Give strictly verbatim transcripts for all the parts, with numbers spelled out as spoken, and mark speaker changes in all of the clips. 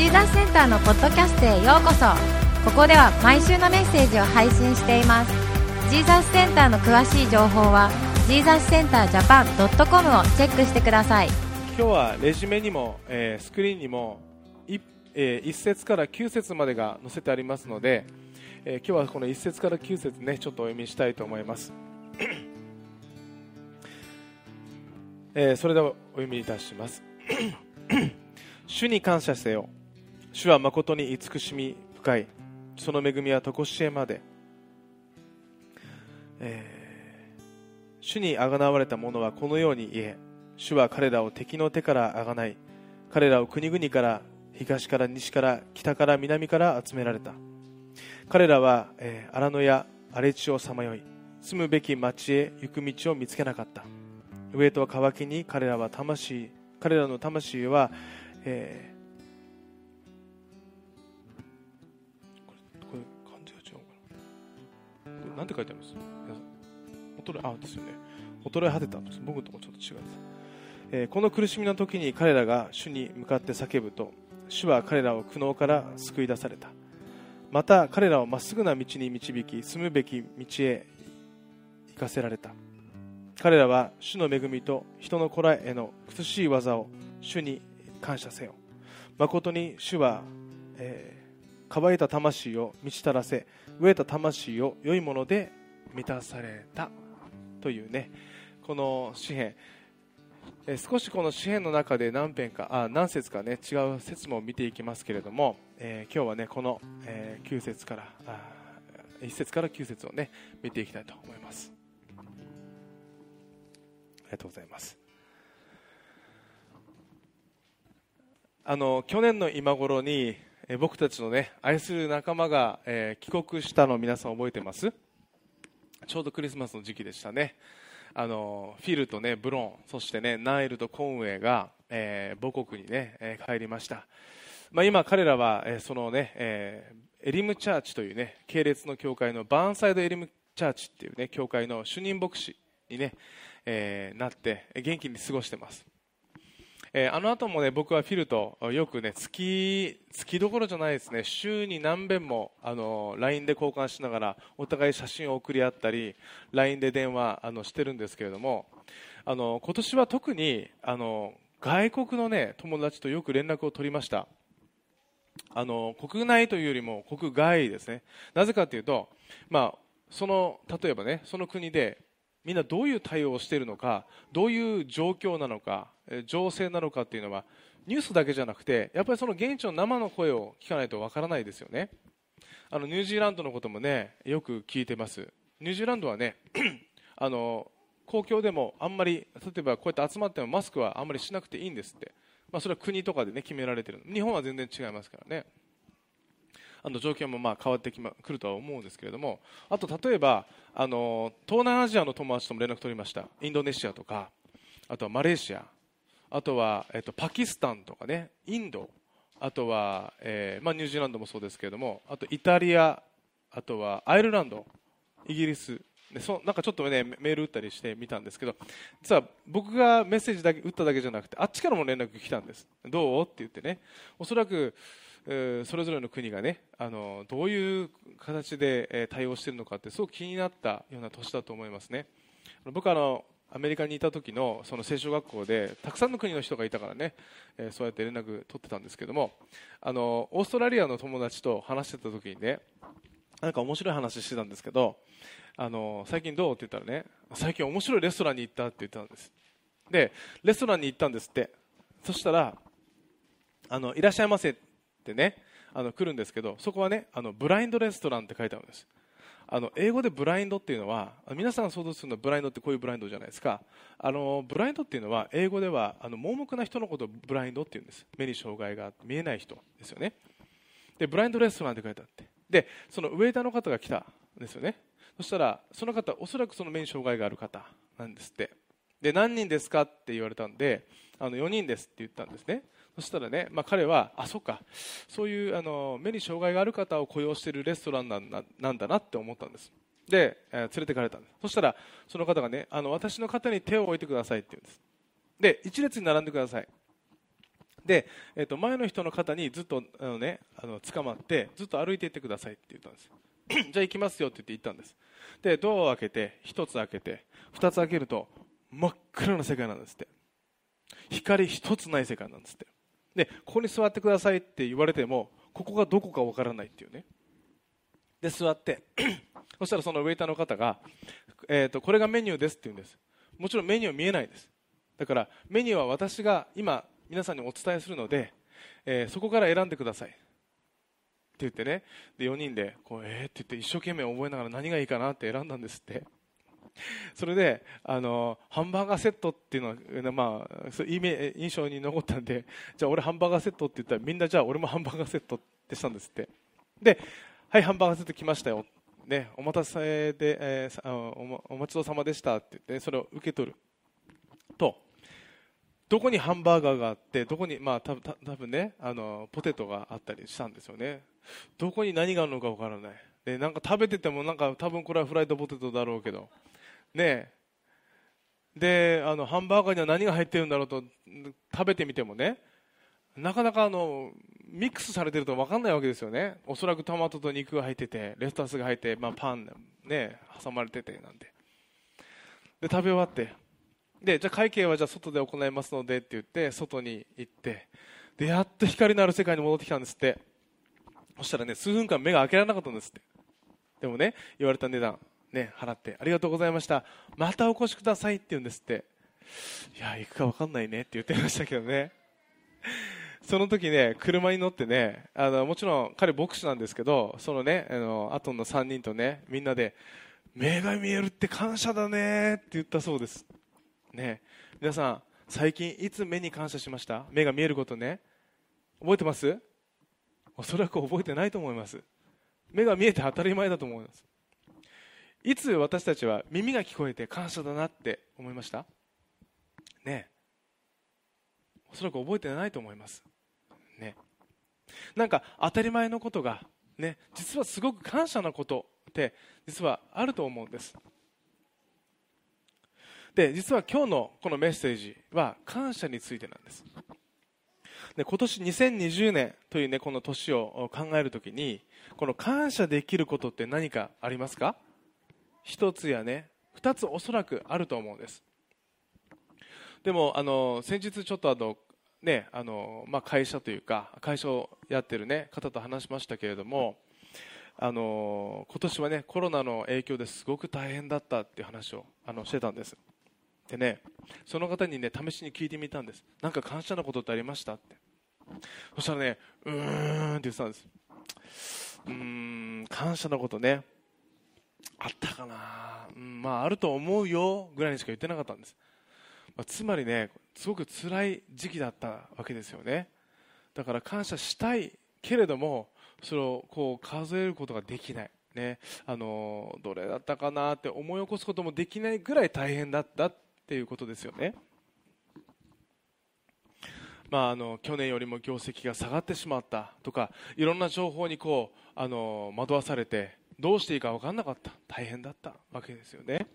Speaker 1: ーザスセンターのポッドキャストへようこそ。ここでは毎週のメッセージを配信しています。ジーザスセンターの詳しい情報は ジーザスセンタージャパンドットコム をチェックしてください。
Speaker 2: 今日はレジュメにも、えー、スクリーンにも い、えー、いち節からきゅう節までが載せてありますので、えー、今日はこのいち節からきゅう節ね、ちょっとお読みしたいと思います、えー、それではお読みいたします主に感謝せよ。主は誠に慈しみ深い。その恵みは常しえまで。えー、主にあがなわれた者はこのように言え。主は彼らを敵の手からあがない。彼らを国々から東から西から北から南から集められた。彼らは、えー、荒野や荒れ地をさまよい、住むべき町へ行く道を見つけなかった。飢えと渇きに彼らは魂彼らの魂は、えーなんて書いてあります？衰え、あ、ですよね。衰え果てたんです。僕のところちょっと違います、えー、この苦しみの時に彼らが主に向かって叫ぶと、主は彼らを苦悩から救い出された。また彼らをまっすぐな道に導き、住むべき道へ行かせられた。彼らは主の恵みと人の子らへの苦しい技を主に感謝せよ。誠に主は、えー乾いた魂を満ちたらせ、飢えた魂を良いもので満たされたというね、この詩編、えー、少しこの詩編の中で何編かあ何節かね、違う節も見ていきますけれども、えー、今日はねこの、えー、きゅう節からあいち節からきゅう節をね見ていきたいと思います。ありがとうございます。あの去年の今頃に僕たちの、ね、愛する仲間が、えー、帰国したのを皆さん覚えてます？ちょうどクリスマスの時期でしたね。あのフィルと、ね、ブロン、そして、ね、ナイルとコンウェイが、えー、母国に、ねえー、帰りました、まあ、今彼らは、えーそのねえー、エリムチャーチという、ね、系列の教会のバーンサイドエリムチャーチという、ね、教会の主任牧師に、ねえー、なって元気に過ごしています。えー、あの後も、ね、僕はフィルとよく、ね、月、月どころじゃないですね、週に何遍もあの ライン で交換しながらお互い写真を送り合ったり ライン で電話あのしてるんですけれども、あの今年は特にあの外国の、ね、友達とよく連絡を取りました。あの国内というよりも国外ですね。なぜかというと、まあ、その例えば、ね、その国でみんなどういう対応をしているのか、どういう状況なのか、情勢なのかっていうのはニュースだけじゃなくて、やっぱりその現地の生の声を聞かないとわからないですよね。あのニュージーランドのこともねよく聞いてます。ニュージーランドはねあの公共でもあんまり、例えばこうやって集まってもマスクはあんまりしなくていいんですって、まあ、それは国とかで、ね、決められている。日本は全然違いますからね。あの状況もまあ変わってき、ま、くるとは思うんですけれども、あと例えばあの東南アジアの友達とも連絡取りました。インドネシアとか、あとはマレーシア、あとは、えっと、パキスタンとかね、インド、あとは、えーまあ、ニュージーランドもそうですけれども、あとイタリア、あとはアイルランド、イギリスで、そなんかちょっと、ね、メール打ったりしてみたんですけど、実は僕がメッセージだけ打っただけじゃなくて、あっちからも連絡来たんです。どうって言ってね、おそらくえーそれぞれの国がね、あのどういう形で、えー対応しているのかってすごく気になったような年だと思いますね。僕はあのアメリカにいた時のその聖書学校でたくさんの国の人がいたからね、えーそうやって連絡取ってたんですけども、あのオーストラリアの友達と話してた時にね、なんか面白い話してたんですけど、あの最近どうって言ったらね、最近面白いレストランに行ったって言ってたんです。でレストランに行ったんですって。そしたらあのいらっしゃいませってね、あの来るんですけど、そこはね、あのブラインドレストランって書いてあるんです。あの英語でブラインドっていうのは、皆さん想像するのはブラインドってこういうブラインドじゃないですか。あのブラインドっていうのは英語ではあの盲目な人のことをブラインドっていうんです。目に障害があって見えない人ですよね。でブラインドレストランって書いてあって、でそのウェイターの方が来たんですよね。そしたらその方、おそらくその目に障害がある方なんですって。で何人ですかって言われたんで、あのよにんですって言ったんですね。そしたらね、まあ、彼はあそうか、そういうあの目に障害がある方を雇用しているレストランなんだなんだなって思ったんです。で、えー連れてかれたんです。そしたらその方がね、あの私の肩に手を置いてくださいって言うんです。で一列に並んでください。 で、えー、と前の人の肩にずっとあの、ね、あの捕まってずっと歩いていってくださいって言ったんですじゃあ行きますよって言って行ったんです。でドアを開けてひとつ開けてふたつ開けると真っ暗な世界なんですって。光一つない世界なんですって。でここに座ってくださいって言われてもここがどこかわからないっていうね。で座ってそしたらそのウェイターの方が、えー、とこれがメニューですって言うんです。もちろんメニュー見えないです。だからメニューは私が今皆さんにお伝えするので、えー、そこから選んでくださいって言ってね。でよにんでこうえーって言って一生懸命覚えながら何がいいかなって選んだんですって。それであのハンバーガーセットっていうのは、まあ、そういう印象に残ったんで、じゃあ俺ハンバーガーセットって言ったらみんなじゃあ俺もハンバーガーセットってしたんですって。ではいハンバーガーセット来ましたよ、ね、お待たせで、えー、お, お待ちどうさまでしたって言って、ね、それを受け取るとどこにハンバーガーがあってどこに、まあ、たた多分ねあのポテトがあったりしたんですよね。どこに何があるのか分からない。でなんか食べててもなんか多分これはフライドポテトだろうけどね。であのハンバーガーには何が入ってるんだろうと食べてみてもねなかなかあのミックスされてると分かんないわけですよね。おそらくトマトと肉が入っててレタスが入って、まあ、パン、ね、挟まれててなんでで食べ終わってでじゃあ会計はじゃあ外で行いますのでって言って外に行ってでやっと光のある世界に戻ってきたんですって。そしたらね数分間目が開けられなかったんですって。でもね言われた値段、ね、払ってありがとうございましたまたお越しくださいって言うんですって。いや行くか分かんないねって言ってましたけどね。その時ね車に乗ってねあのもちろん彼牧師なんですけどそのねあの後のさんにんとねみんなで目が見えるって感謝だねって言ったそうですね。皆さん最近いつ目に感謝しました？目が見えることね覚えてます？おそらく覚えてないと思います。目が見えて当たり前だと思います。いつ私たちは耳が聞こえて感謝だなって思いましたね。おそらく覚えてないと思いますね。なんか当たり前のことがね実はすごく感謝なことって実はあると思うんです。で実は今日のこのメッセージは感謝についてなんです。で今年にせんにじゅうねんという、ね、この年を考えるときにこの感謝できることって何かありますか？一つやね二つおそらくあると思うんです。でもあの先日ちょっとあの、ねあのまあ、会社というか会社をやってる、ね、方と話しましたけれどもあの今年は、ね、コロナの影響ですごく大変だったっていう話をあのしてたんです。でねその方に、ね、試しに聞いてみたんです。なんか感謝なことってありましたって。そしたらねうーんって言ってたんです。うーん感謝のことねあったかな、うんまあ、あると思うよぐらいにしか言ってなかったんです。まあ、つまりねすごく辛い時期だったわけですよね。だから感謝したいけれどもそれをこう数えることができない、ね、あのどれだったかなって思い起こすこともできないぐらい大変だったっていうことですよね。まあ、あの去年よりも業績が下がってしまったとかいろんな情報にこうあの惑わされてどうしていいか分からなかった大変だったわけですよね。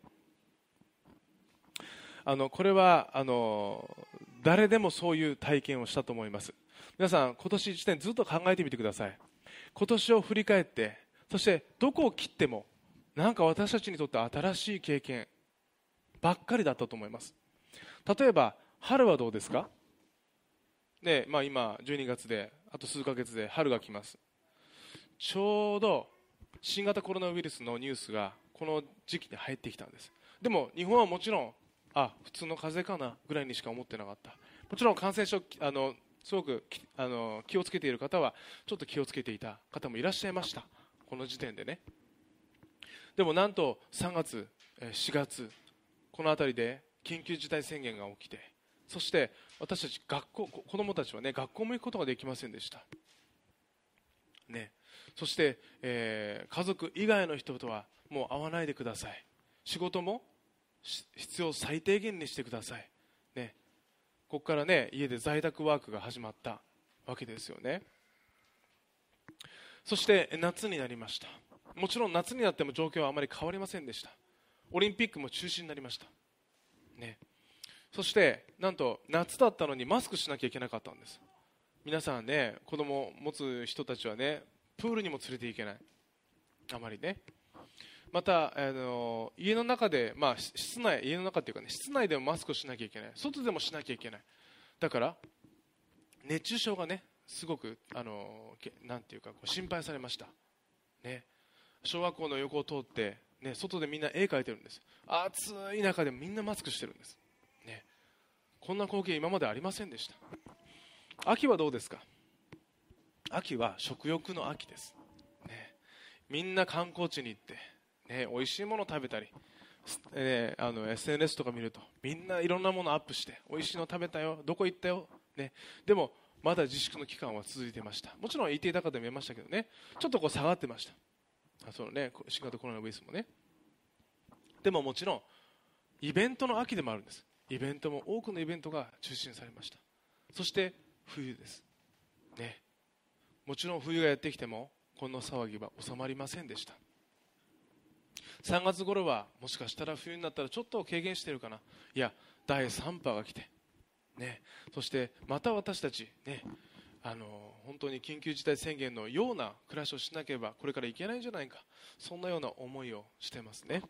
Speaker 2: あのこれはあの誰でもそういう体験をしたと思います。皆さん今年いちねんずっと考えてみてください。今年を振り返ってそしてどこを切ってもなんか私たちにとって新しい経験ばっかりだったと思います。例えば春はどうですかで、まあ、今じゅうにがつであと数ヶ月で春が来ます。ちょうど新型コロナウイルスのニュースがこの時期に入ってきたんです。でも日本はもちろんあ普通の風邪かなぐらいにしか思ってなかった。もちろん感染症あのすごくあの気をつけている方はちょっと気をつけていた方もいらっしゃいましたこの時点でね。でもなんとさんがつしがつこの辺りで緊急事態宣言が起きてそして私たち学校子どもたちはね学校も行くことができませんでしたね。そして、えー、家族以外の人とはもう会わないでください。仕事も必要最低限にしてください、ね、ここからね家で在宅ワークが始まったわけですよね。そして夏になりました。もちろん夏になっても状況はあまり変わりませんでした。オリンピックも中止になりました、ね、そしてなんと夏だったのにマスクしなきゃいけなかったんです。 皆さんね、子供を持つ人たちはね、プールにも連れて行けない、あまりね。またあの家の中で、まあ、室内家の中っていうかね、室内でもマスクをしなきゃいけない、外でもしなきゃいけない。だから熱中症がね、すごくあのなんていうかこう心配されましたね。小学校の横を通って、ね、外でみんな絵描いてるんです。暑い中でみんなマスクしてるんです、ね、こんな光景今までありませんでした。秋はどうですか？秋は食欲の秋です、ね、みんな観光地に行って、ね、美味しいものを食べたり、えー、あの エスエヌエス とか見るとみんないろんなものをアップして、美味しいの食べたよ、どこ行ったよ、ね、でもまだ自粛の期間は続いていました。もちろん一定高で見えましたけどね、ちょっとこう下がってました。あその、ね、新型コロナウイルスもね。でももちろんイベントの秋でもあるんです。イベントも多くのイベントが中心されました。そして冬です、ね、もちろん冬がやってきてもこの騒ぎは収まりませんでした。さんがつ頃はもしかしたら冬になったらちょっと軽減しているかな。いや、だいさん波が来て、ね、そしてまた私たち、ね、あの本当に緊急事態宣言のような暮らしをしなければこれからいけないんじゃないか、そんなような思いをしてますね。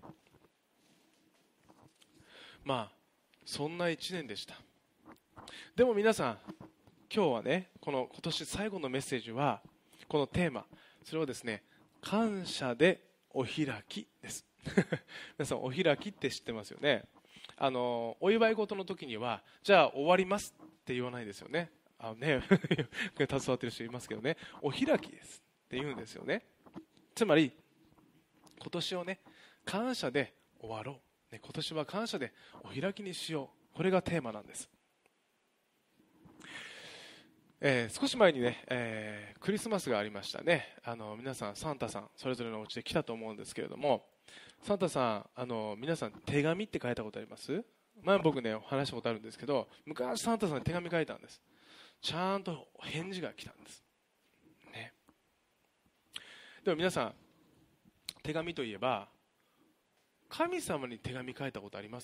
Speaker 2: まあそんないちねんでした。でも皆さん、今日はね、この今年最後のメッセージはこのテーマ、それをですね、感謝でお開きです皆さん、お開きって知ってますよね。あのお祝い事の時にはじゃあ終わりますって言わないですよね。あね携わってる人いますけどね、お開きですって言うんですよね。つまり今年をね、感謝で終わろう、ね、今年は感謝でお開きにしよう、これがテーマなんです。えー、少し前にね、えー、クリスマスがありましたね。あの皆さんサンタさんそれぞれのお家で来たと思うんですけれども、サンタさん、あの皆さん手紙って書いたことあります？前僕ね話したことあるんですけど、昔サンタさんに手紙書いたんです。ちゃんと返事が来たんです、ね、でも皆さん、手紙といえば神様に手紙書いたことあります？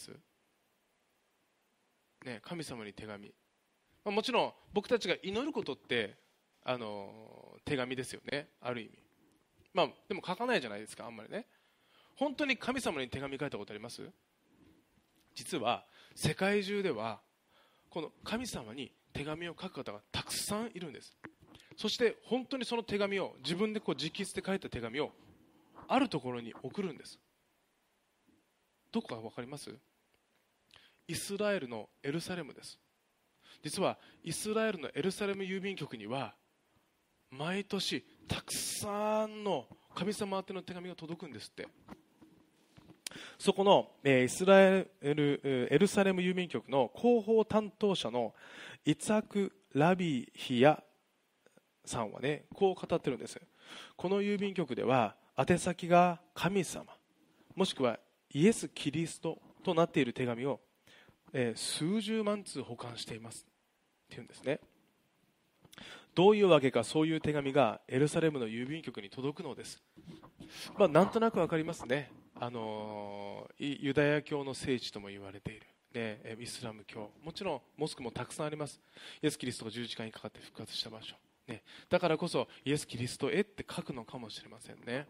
Speaker 2: ね、神様に手紙、まあ、もちろん僕たちが祈ることってあの手紙ですよね、ある意味。まあでも書かないじゃないですか、あんまりね。本当に神様に手紙書いたことあります？実は世界中ではこの神様に手紙を書く方がたくさんいるんです。そして本当にその手紙を自分でこう直筆で書いた手紙をあるところに送るんです。どこか分かります？イスラエルのエルサレムです。実はイスラエルのエルサレム郵便局には毎年たくさんの神様宛ての手紙が届くんですって。そこの、えー、イスラエルエルサレム郵便局の広報担当者のイツァク・ラビヒヤさんはね、こう語ってるんです。この郵便局では宛先が神様もしくはイエス・キリストとなっている手紙を、えー、数十万通保管していますっていうんですね。どういうわけか、そういう手紙がエルサレムの郵便局に届くのです。まあ、なんとなくわかりますね。あのー、ユダヤ教の聖地とも言われている、ね、イスラム教、もちろんモスクもたくさんあります。イエス・キリストが十字架にかかって復活した場所、ね、だからこそイエス・キリストへって書くのかもしれませんね。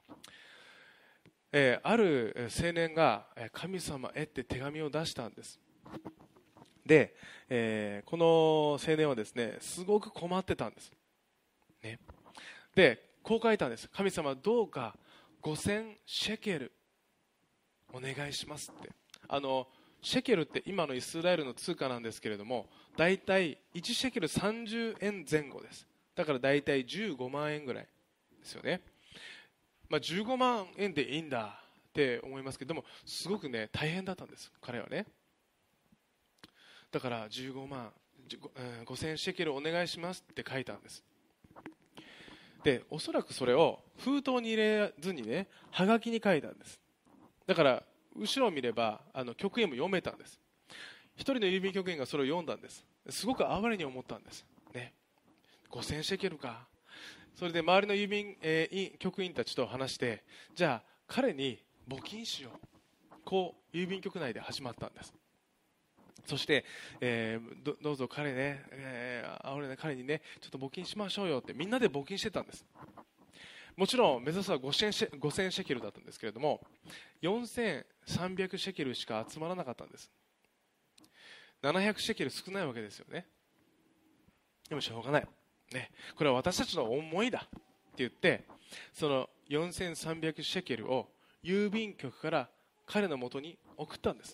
Speaker 2: えー、ある青年が神様へって手紙を出したんです。で、えー、この青年はですね、すごく困ってたんです、ね、でこう書いたんです。神様、どうかごせんシェケルお願いしますって。あのシェケルって今のイスラエルの通貨なんですけれども、だいたいいちシェケルさんじゅうえんぜん後です。だからだいたいじゅうごまんえんぐらいですよね。まあ、じゅうごまんえんでいいんだって思いますけど、でもすごくね大変だったんです、彼はね。だからじゅうごまんごせんシェケルお願いしますって書いたんです。でおそらくそれを封筒に入れずにね、はがきに書いたんです。だから後ろを見ればあの局員も読めたんです。一人の郵便局員がそれを読んだんです。すごく哀れに思ったんです、ね、ごせんシェケルか。それで周りの郵便、えー、局員たちと話して、じゃあ彼に募金しよう、こう郵便局内で始まったんです。 そして、えー、ど, どうぞ彼ね、えー、俺ね彼にねちょっと募金しましょうよってみんなで募金してたんです。もちろん目指すはごせんシェケルだったんですけれども、よんせんさんびゃくシェケルしか集まらなかったんです。ななひゃくシェケル少ないわけですよね。でもしょうがない、ね、これは私たちの思いだって言って、そのよんせんさんびゃくシェケルを郵便局から彼のもとに送ったんです。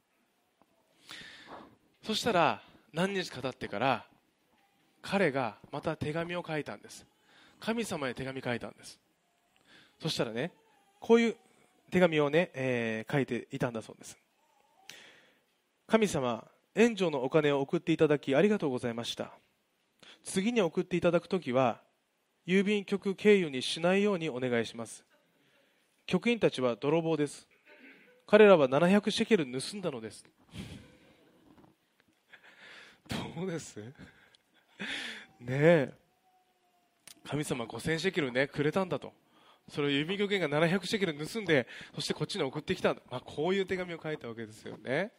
Speaker 2: そしたら何日か経ってから彼がまた手紙を書いたんです。神様に手紙書いたんです。そしたらね、こういう手紙をね、えー、書いていたんだそうです。神様、援助のお金を送っていただきありがとうございました。次に送っていただくときは郵便局経由にしないようにお願いします。局員たちは泥棒です。彼らはななひゃくシェケル盗んだのです。どうですねえ、神様ごせんシェケルねくれたんだと。それを郵便局員がななひゃくシェケル盗んで、そしてこっちに送ってきたんだ、まあ、こういう手紙を書いたわけですよね。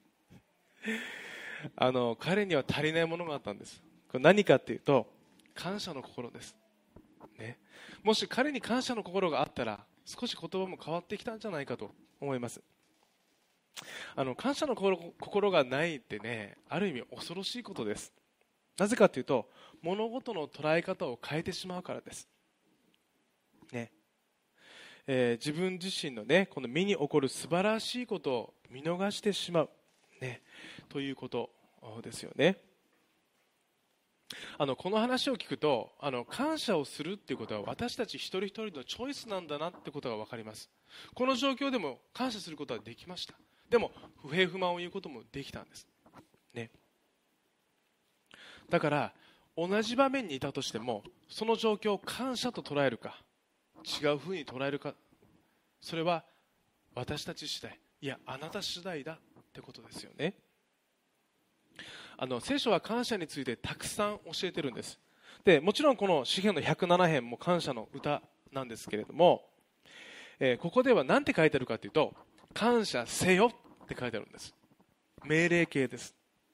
Speaker 2: あの彼には足りないものがあったんです。これ何かっていうと感謝の心です、ね、もし彼に感謝の心があったら少し言葉も変わってきたんじゃないかと思います。あの感謝の 心, 心がないってね、ある意味恐ろしいことです。なぜかというと物事の捉え方を変えてしまうからです、ねえー、自分自身の、ね、この身に起こる素晴らしいことを見逃してしまう、ね、ということですよね。あのこの話を聞くと、あの感謝をするっていうことは私たち一人一人のチョイスなんだなってことが分かります。この状況でも感謝することはできました。でも不平不満を言うこともできたんです、ね、だから同じ場面にいたとしてもその状況を感謝と捉えるか違うふうに捉えるか、それは私たち次第、いやあなた次第だってことですよね。あの聖書は感謝についてたくさん教えてるんです。でもちろんこの詩編のひゃくなな編も感謝の歌なんですけれども、えー、ここでは何て書いてあるかというと感謝せよって書いてあるんです。命令形です。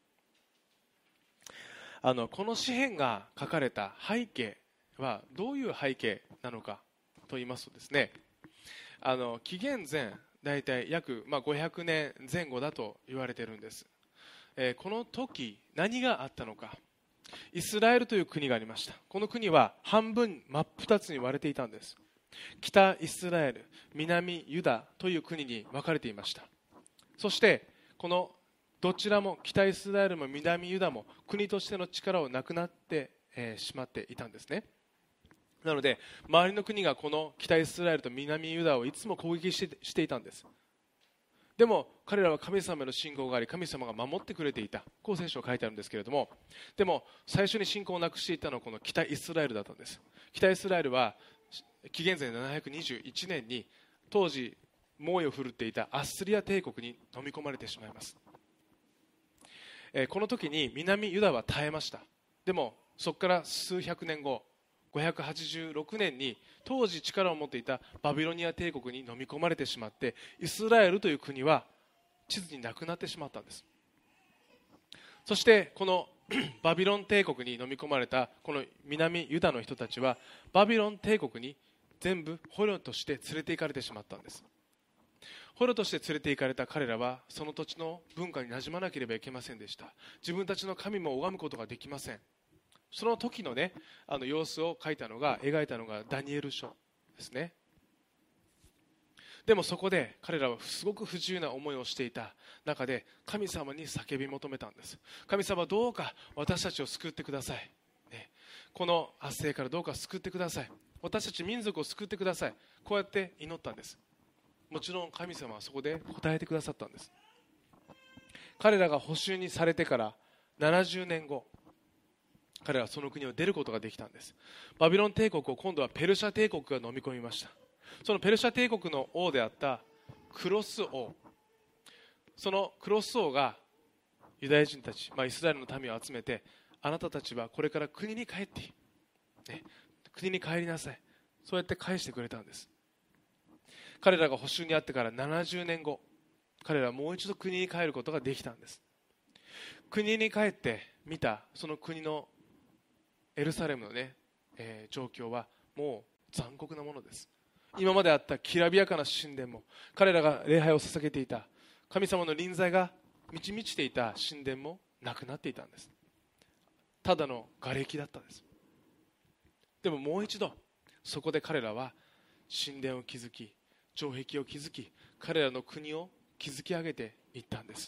Speaker 2: あのこの詩編が書かれた背景はどういう背景なのかと言いますとですね、あの紀元前だいたい約、まあ、ごひゃくねんぜん後だと言われているんです、えー、この時何があったのか。イスラエルという国がありました。この国は半分真っ二つに割れていたんです。北イスラエル、南ユダという国に分かれていました。そしてこのどちらも北イスラエルも南ユダも国としての力をなくなって、えー、しまっていたんですね。なので周りの国がこの北イスラエルと南ユダをいつも攻撃して、していたんです。でも彼らは神様への信仰があり神様が守ってくれていた、こう聖書は書いてあるんですけれども、でも最初に信仰をなくしていたのはこの北イスラエルだったんです。北イスラエルは紀元前ななひゃくにじゅういちねんに当時猛威を振るっていたアッスリア帝国に飲み込まれてしまいます、えー、この時に南ユダは耐えました。でもそこから数百年後ごひゃくはちじゅうろくねんに当時力を持っていたバビロニア帝国に飲み込まれてしまってイスラエルという国は地図になくなってしまったんです。そしてこのバビロン帝国に飲み込まれたこの南ユダの人たちはバビロン帝国に全部捕虜として連れて行かれてしまったんです。捕虜として連れて行かれた彼らはその土地の文化に馴染まなければいけませんでした。自分たちの神も拝むことができません。その時のね、あの様子を描いたのが描いたのがダニエル書ですね。でもそこで彼らはすごく不自由な思いをしていた中で神様に叫び求めたんです。神様どうか私たちを救ってください、ね、この圧政からどうか救ってください、私たち民族を救ってください、こうやって祈ったんです。もちろん神様はそこで答えてくださったんです。彼らが捕囚にされてからななじゅうねんご、彼らはその国を出ることができたんです。バビロン帝国を今度はペルシャ帝国が飲み込みました。そのペルシャ帝国の王であったクロス王、そのクロス王がユダヤ人たち、まあ、イスラエルの民を集めて、あなたたちはこれから国に帰っていい、ね、国に帰りなさい、そうやって返してくれたんです。彼らが捕囚にあってからななじゅうねんご、彼らはもう一度国に帰ることができたんです。 国に帰って見たその国のエルサレムのね、えー、状況はもう残酷なものです。今まであったきらびやかな神殿も、彼らが礼拝を捧げていた神様の臨在が満ち満ちていた神殿もなくなっていたんです。ただの瓦礫だったんです。でももう一度そこで彼らは神殿を築き、城壁を築き、彼らの国を築き上げていったんです。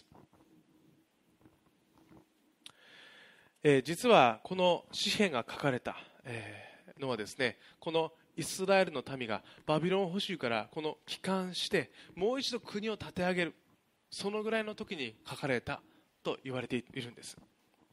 Speaker 2: えー、実はこの詩篇が書かれた、えー、のはですね、このイスラエルの民がバビロン捕囚からこの帰還してもう一度国を立て上げる、そのぐらいの時に書かれたと言われているんです。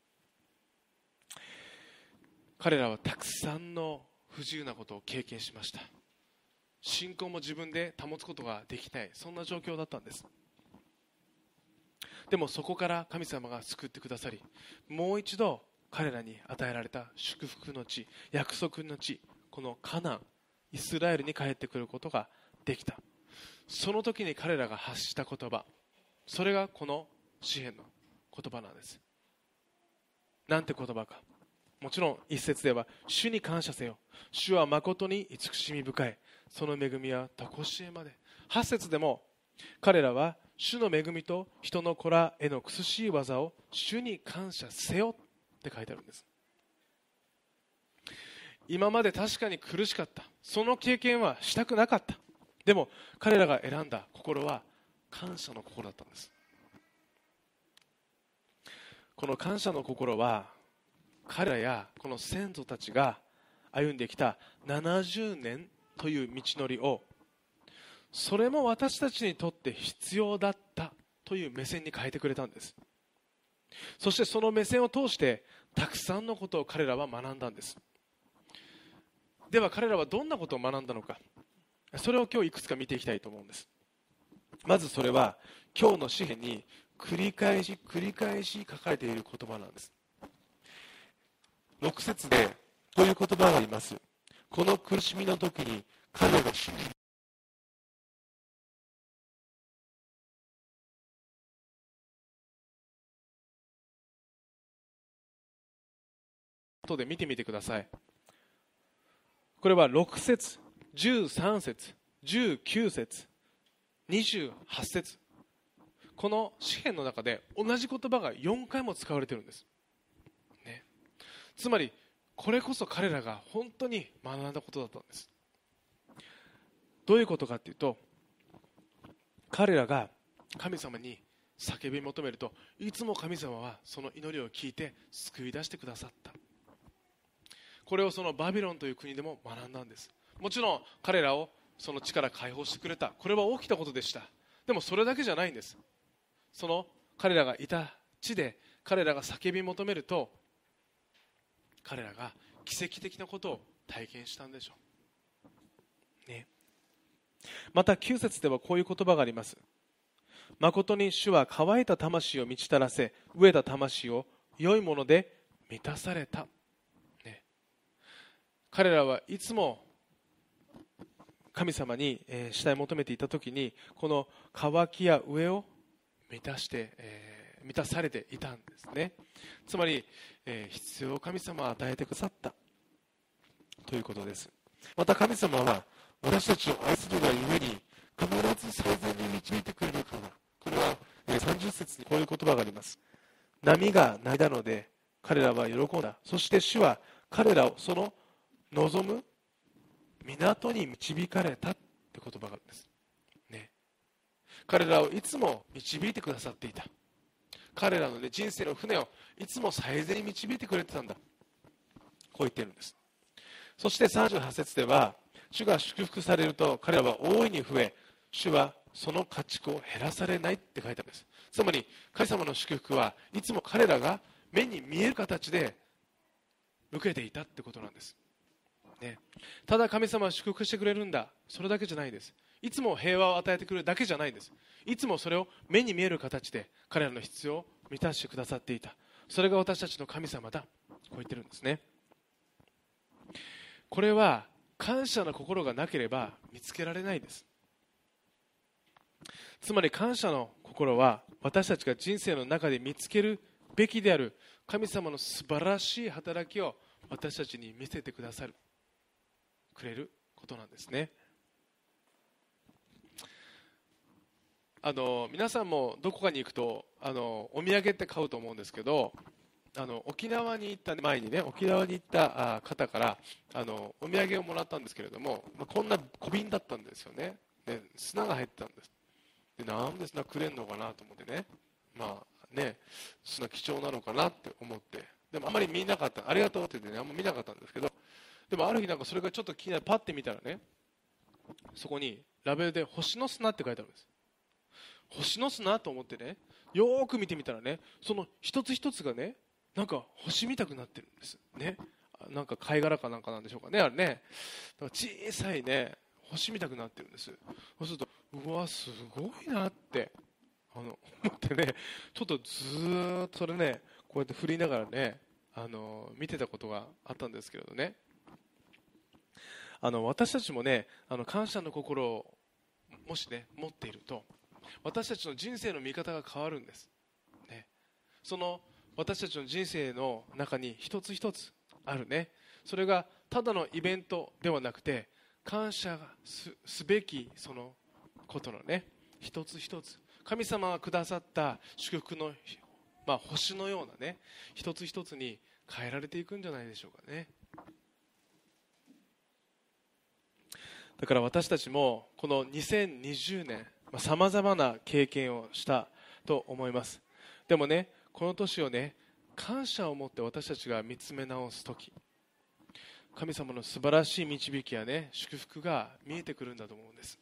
Speaker 2: 彼らはたくさんの不自由なことを経験しました。信仰も自分で保つことができない、そんな状況だったんです。でもそこから神様が救ってくださり、もう一度彼らに与えられた祝福の地、約束の地、このカナン、イスラエルに帰ってくることができた。その時に彼らが発した言葉、それがこの詩篇の言葉なんです。なんて言葉か。もちろん一節では、主に感謝せよ、主は誠に慈しみ深い、その恵みは常しえまで。八節でも彼らは主の恵みと人の子らへの苦しい技を主に感謝せよって書いてあるんです。今まで確かに苦しかった、その経験はしたくなかった。でも彼らが選んだ心は感謝の心だったんです。この感謝の心は彼らやこの先祖たちが歩んできたななじゅうねんという道のりを、それも私たちにとって必要だったという目線に変えてくれたんです。そしてその目線を通してたくさんのことを彼らは学んだんです。では彼らはどんなことを学んだのか、それを今日いくつか見ていきたいと思うんです。まずそれは今日の詩篇に繰り返し繰り返し書かれている言葉なんです。ろく節でこういう言葉があります。この苦しみの時に彼が主に後で見てみてください。これはろく節、じゅうさん節、じゅうきゅう節、にじゅうはち節、この詩篇の中で同じ言葉がよんかいも使われているんです、ね、つまりこれこそ彼らが本当に学んだことだったんです。どういうことかというと、彼らが神様に叫び求めると、いつも神様はその祈りを聞いて救い出してくださった。これをそのバビロンという国でも学んだんです。もちろん彼らをその地から解放してくれた、これは大きなことでした。でもそれだけじゃないんです。その彼らがいた地で彼らが叫び求めると、彼らが奇跡的なことを体験したんでしょう、ね、またきゅう節ではこういう言葉があります。誠に主は乾いた魂を満ち足らせ、飢えた魂を良いもので満たされた、ね、彼らはいつも神様に慕い求めていたときに、この渇きや飢えを満たして、えー満たされていたんですね。つまり、えー、必要を神様は与えてくださったということです。また神様は私たちを愛するがゆえに必ず最善に導いてくれるから。これは、えー、さんじゅう節にこういう言葉があります。波が鳴いたので彼らは喜んだ。そして主は彼らをその望む港に導かれたって言葉があるんです、ね、彼らをいつも導いてくださっていた。彼らの、ね、人生の船をいつも最善に導いてくれてたんだ、こう言っているんです。そしてさんじゅうはち節では、主が祝福されると彼らは大いに増え、主はその家畜を減らされないって書いてあるんです。つまり神様の祝福はいつも彼らが目に見える形で受けていたってことなんです、ね、ただ神様は祝福してくれるんだ、それだけじゃないです。いつも平和を与えてくれるだけじゃないんです。いつもそれを目に見える形で彼らの必要を満たしてくださっていた。それが私たちの神様だ、こう言ってるんですね。これは感謝の心がなければ見つけられないです。つまり感謝の心は私たちが人生の中で見つけるべきである神様の素晴らしい働きを私たちに見せてくださるくれることなんですね。あの皆さんもどこかに行くとあのお土産って買うと思うんですけど、あの沖縄に行った前にね沖縄に行ったあ方からあのお土産をもらったんですけれども、まあ、こんな小瓶だったんですよね。で砂が入ってたんです。でなんで砂くれんのかなと思ってね、まあね砂貴重なのかなって思って、でもあんまり見なかった、ありがとうって言ってねあんま見なかったんですけど、でもある日なんかそれがちょっと気になってパッて見たらね、そこにラベルで星の砂って書いてあるんです。星の砂と思ってね、よーく見てみたらね、その一つ一つがねなんか星みたくなってるんですね。なんか貝殻かなんかなんでしょうかね、あれね。だから小さいね星みたくなってるんです。そうするとうわすごいなってあの思ってね、ちょっとずーっとそれねこうやって振りながらねあの見てたことがあったんですけれどね、あの私たちもねあの感謝の心をもしね持っていると私たちの人生の見方が変わるんです、ね、その私たちの人生の中に一つ一つあるね、それがただのイベントではなくて感謝 す, すべきそのことのね一つ一つ神様がくださった祝福の、まあ、星のようなね一つ一つに変えられていくんじゃないでしょうかね。だから私たちもこのにせんにじゅうねんさまざまな経験をしたと思います。でもねこの年をね感謝を持って私たちが見つめ直すとき、神様の素晴らしい導きやね祝福が見えてくるんだと思うんです。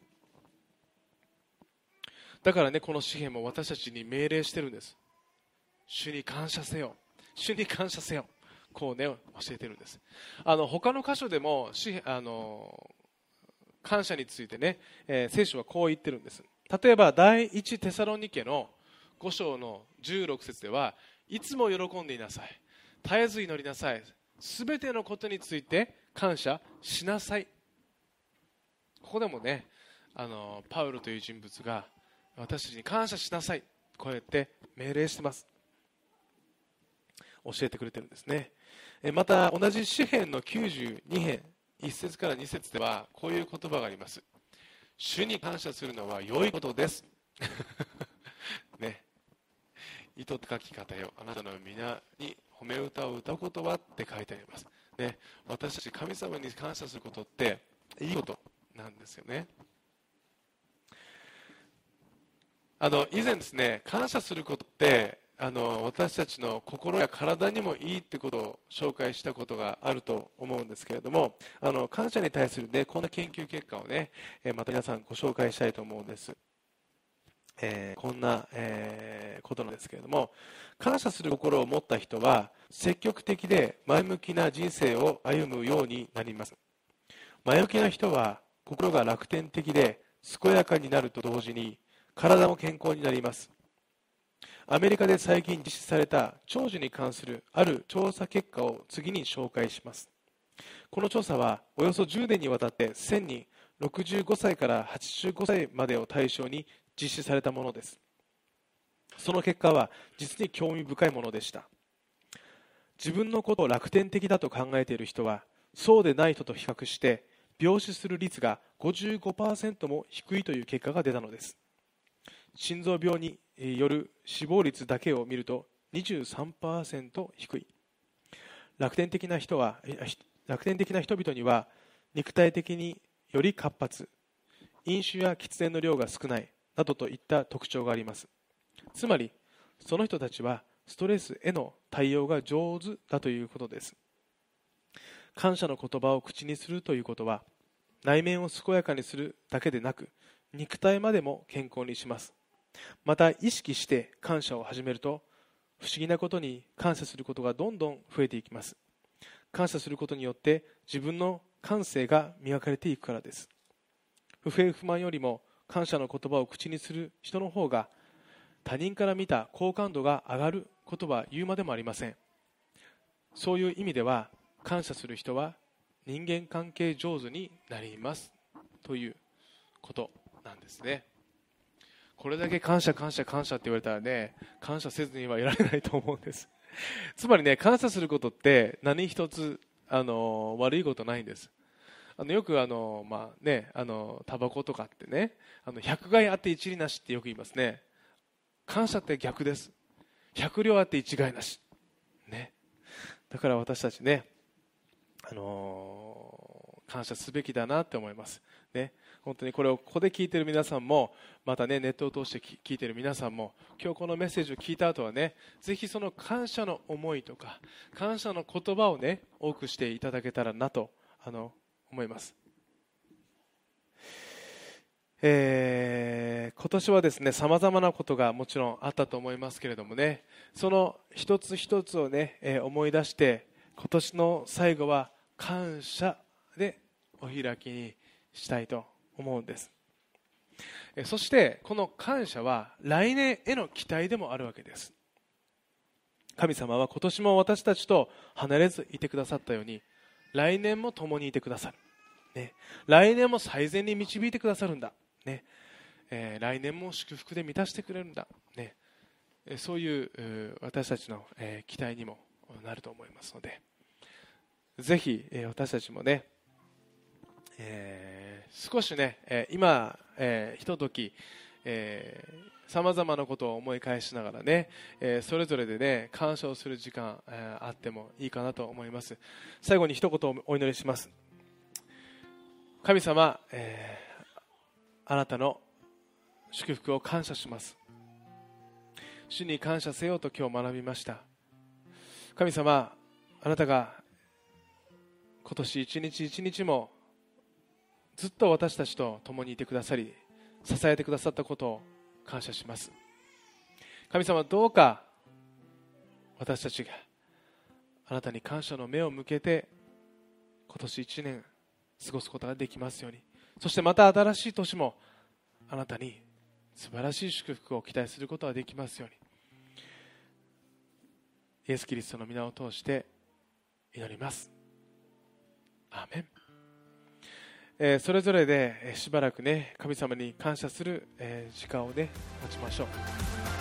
Speaker 2: だからねこの詩篇も私たちに命令してるんです。主に感謝せよ、主に感謝せよ、こうね教えてるんです。あの他の箇所でも詩あの感謝についてね、えー、聖書はこう言ってるんです。例えば第一テサロニケのご章のじゅうろく節では、いつも喜んでいなさい、絶えず祈りなさい、すべてのことについて感謝しなさい。ここでもねあのパウロという人物が私たちに感謝しなさい、こうやって命令してます、教えてくれてるんですね。また同じ詩編のきゅうじゅうに編いち節からに節ではこういう言葉があります。主に感謝するのは良いことですね、糸って書き方よ、あなたの皆に褒め歌を歌うことはって書いてあります、ね、私たち神様に感謝することっていいことなんですよね。あの以前ですね、感謝することってあの私たちの心や体にもいいってことを紹介したことがあると思うんですけれども、あの感謝に対する、ね、こんな研究結果をねまた皆さんご紹介したいと思うんです。えー、こんな、えー、ことなんですけれども、感謝する心を持った人は積極的で前向きな人生を歩むようになります。前向きな人は心が楽天的で健やかになると同時に体も健康になります。アメリカで最近実施された長寿に関するある調査結果を次に紹介します。この調査はおよそじゅうねんにわたってせんにん、ろくじゅうごさいからはちじゅうごさいまでを対象に実施されたものです。その結果は実に興味深いものでした。自分のことを楽天的だと考えている人はそうでない人と比較して病死する率が ごじゅうごパーセント も低いという結果が出たのです。心臓病による死亡率だけを見ると にじゅうさんパーセント 低い。楽天的な人は楽天的な人々には肉体的により活発、飲酒や喫煙の量が少ないなどといった特徴があります。つまりその人たちはストレスへの対応が上手だということです。感謝の言葉を口にするということは内面を健やかにするだけでなく肉体までも健康にします。また意識して感謝を始めると不思議なことに感謝することがどんどん増えていきます。感謝することによって自分の感性が磨かれていくからです。不平不満よりも感謝の言葉を口にする人の方が他人から見た好感度が上がることは言うまでもありません。そういう意味では感謝する人は人間関係上手になりますということなんですね。 これだけ感謝感謝感謝って言われたらね、感謝せずにはいられないと思うんです。つまりね、感謝することって何一つあの悪いことないんです。あのよくあの、まあね、あのタバコとかってね、あのひゃく害あって一利なしってよく言いますね。感謝って逆です。ひゃく両あって一害なし、ね、だから私たちね、あのー、感謝すべきだなって思います、ね、本当にこれをここで聞いている皆さんも、またねネットを通して聞いている皆さんも、今日このメッセージを聞いた後はね、ぜひその感謝の思いとか感謝の言葉をね多くしていただけたらなとあの思います。えー、今年はですね、さまざまなことがもちろんあったと思いますけれどもね、その一つ一つをね、えー、思い出して、今年の最後は感謝でお開きにしたいと思うんです。えー、そしてこの感謝は来年への期待でもあるわけです。神様は今年も私たちと離れずいてくださったように、来年も共にいてくださる、ね、来年も最善に導いてくださるんだ、ねえー、来年も祝福で満たしてくれるんだ、ね、そういう私たちの、えー、期待にもなると思いますので、ぜひ、えー、私たちもね、えー、少しね、えー、今、えー、ひととき、えー、さまざまなことを思い返しながらね、えー、それぞれでね感謝をする時間、えー、あってもいいかなと思います。最後に一言お祈りします。神様、えー、あなたの祝福を感謝します。主に感謝せようと今日学びました。神様、あなたが今年一日一日もずっと私たちと共にいてくださり、支えてくださったことを感謝します。神様、どうか私たちがあなたに感謝の目を向けて今年一年過ごすことができますように。そしてまた新しい年もあなたに素晴らしい祝福を期待することができますように。イエス・キリストの皆を通して祈ります。アーメン。えー、それぞれで、えー、しばらくね神様に感謝する、えー、時間をね持ちましょう。